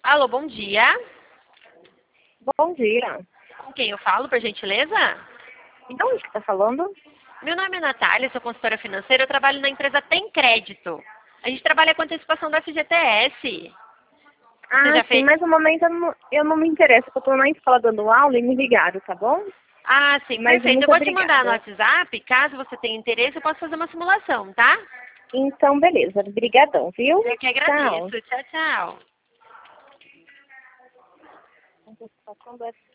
Alô, bom dia. Bom dia. Com quem eu falo, por gentileza? E de onde que tá falando? Meu nome é Natália, sou consultora financeira, eu trabalho na empresa Tem Crédito. A gente trabalha com antecipação do FGTS. Você Ah, já sim, fez? mas no momento eu não me interesso, porque eu tô na escola dando aula e me ligaram, tá bom? Ah, sim, Mas perfeito. Eu muito vou te mandar no obrigada. WhatsApp, caso você tenha interesse, eu posso fazer uma simulação, tá? Então, beleza. Obrigadão, viu? Eu que Tchau. agradeço. Tchau, tchau. Antecipação do